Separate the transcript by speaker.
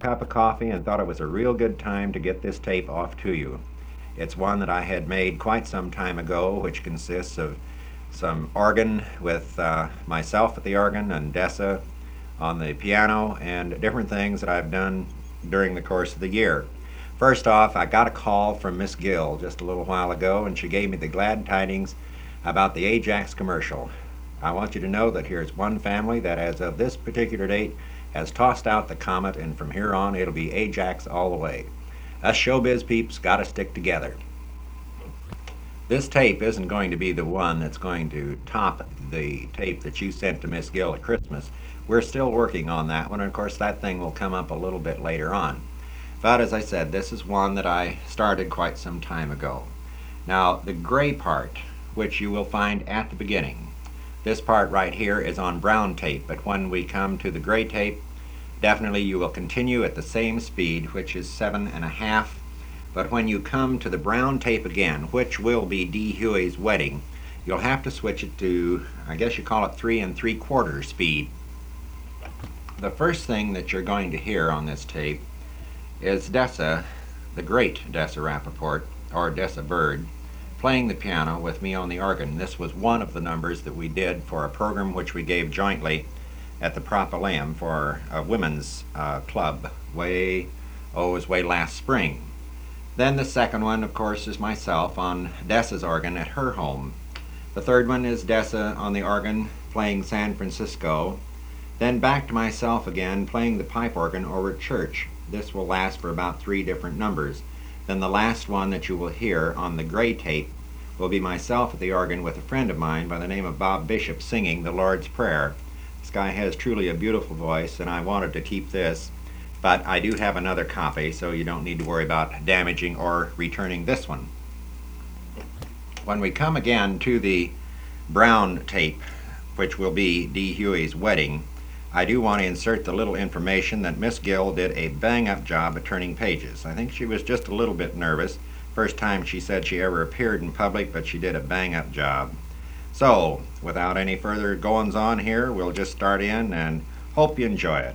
Speaker 1: Cup of coffee and thought it was a real good time to get this tape off to you. It's one that I had made quite some time ago, which consists of some organ with myself at the organ and Dessa on the piano and different things that I've done during the course of the year. First off, I got a call from Miss Gill just a little while ago, and she gave me the glad tidings about the Ajax commercial. I want you to know that here's one family that, as of this particular date, has tossed out the Comet, and from here on it'll be Ajax all the way. Us showbiz peeps gotta stick together. This tape isn't going to be the one that's going to top the tape that you sent to Miss Gill at Christmas. We're still working on that one, and of course that thing will come up a little bit later on. But as I said, this is one that I started quite some time ago. Now, the gray part, which you will find at the beginning, this part right here is on brown tape, but when we come to the gray tape, definitely you will continue at the same speed, which is 7.5. But when you come to the brown tape again, which will be Dee Huey's Wedding, you'll have to switch it to, I guess you call it 3 3/4 speed. The first thing that you're going to hear on this tape is Dessa, the great Dessa Rappaport, or Dessa Bird, playing the piano with me on the organ. This was one of the numbers that we did for a program which we gave jointly at the Propylaeum for a women's club it was way last spring. Then the second one, of course, is myself on Dessa's organ at her home. The third one is Dessa on the organ playing San Francisco. Then back to myself again playing the pipe organ over at church. This will last for about 3 different numbers. Then the last one that you will hear on the gray tape will be myself at the organ with a friend of mine by the name of Bob Bishop singing the Lord's Prayer. This guy has truly a beautiful voice, and I wanted to keep this, but I do have another copy, so you don't need to worry about damaging or returning this one. When we come again to the brown tape, which will be Dee Huey's Wedding, I do want to insert the little information that Miss Gill did a bang-up job at turning pages. I think she was just a little bit nervous. First time she said she ever appeared in public, but she did a bang-up job. So, without any further goings on here, we'll just start in and hope you enjoy it.